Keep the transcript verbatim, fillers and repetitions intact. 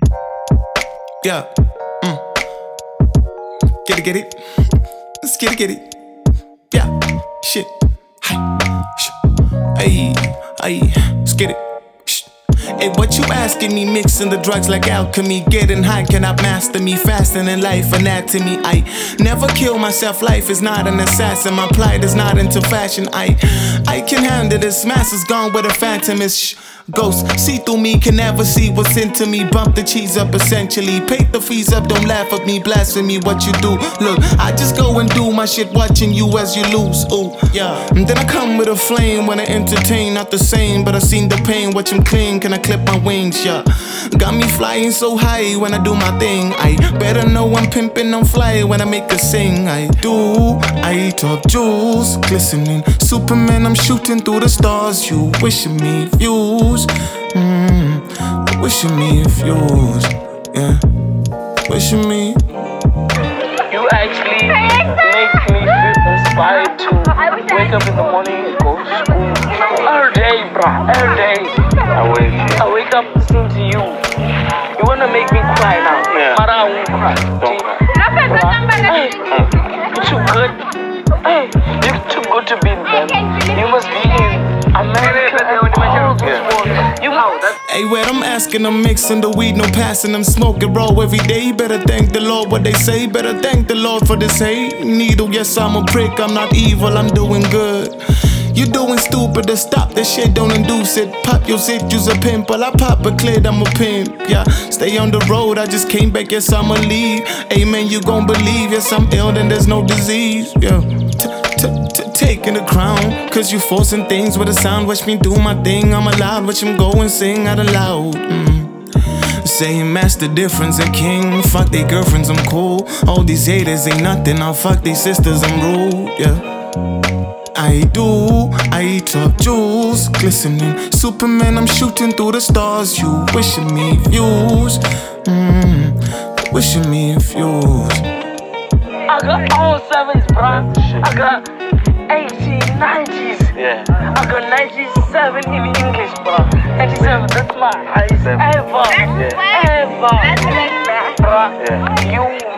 Yeah. Mm. Get it, get it. Let's get it, get it. Yeah. Shit. Hey. Hey. Hey. Let's get it. Hey, what you asking me? Mixing the drugs like alchemy. Getting high cannot master me. Fasting in life, anatomy. I never kill myself. Life is not an assassin. My plight is not into fashion. I I can handle this. Mass is gone where the phantom is. Shh. Ghosts see through me, can never see what's into me. Bump the cheese up essentially. Pay the fees up, don't laugh at me. Blasphemy what you do. Look, I just go and do my shit, watching you as you lose. Ooh, yeah. And then I come with a flame when I entertain. Not the same, but I seen the pain. Watch him cling, can I clip my wings? Yeah. Got me flying so high when I do my thing. I better know I'm pimping, I'm fly when I make a sing. I do, I talk jewels glistening. Superman, I'm shooting through the stars. You wishing me views. Mm, wishing me views. Yeah. Wishing me. You actually make me feel inspired to wake up in the morning and go to school. Every day, bro. Every day. I wake I wake up listening to you. You wanna make me cry now. Yeah. But I won't cry. Don't cry. Hey, you're too good. Hey, you're too good to be in bed. You must be in America and all those ones. You know that. Hey, where I'm asking, I'm mixing the weed, no passing, I'm smoking raw every day. Better thank the Lord, what they say. Better thank the Lord for this hate needle. Yes, I'm a prick, I'm not evil, I'm doing good. You doing stupid to stop this shit, don't induce it. Pop your shit, use a pimp. While I pop a clit, I'm a pimp. Yeah, stay on the road, I just came back, yes, I'ma leave. Amen, you gon' believe, yes, I'm ill, then there's no disease. Yeah, taking the crown, cause you forcing things with a sound. Watch me do my thing, I'm allowed. Watch him go and sing out aloud. Mm. Saying master difference, a king. Fuck they girlfriends, I'm cool. All these haters ain't nothing, I'll fuck they sisters, I'm rude. Yeah. I do, I talk jewels glistening. Superman, I'm shooting through the stars. You wishing me views. Mm, wishing me views. I got all sevens, bro. I got eighties, nineties. Yeah. I got ninety-seven in English, bro. ninety-seven, that's my highest ever. Yeah. Ever. Bro, Yeah. you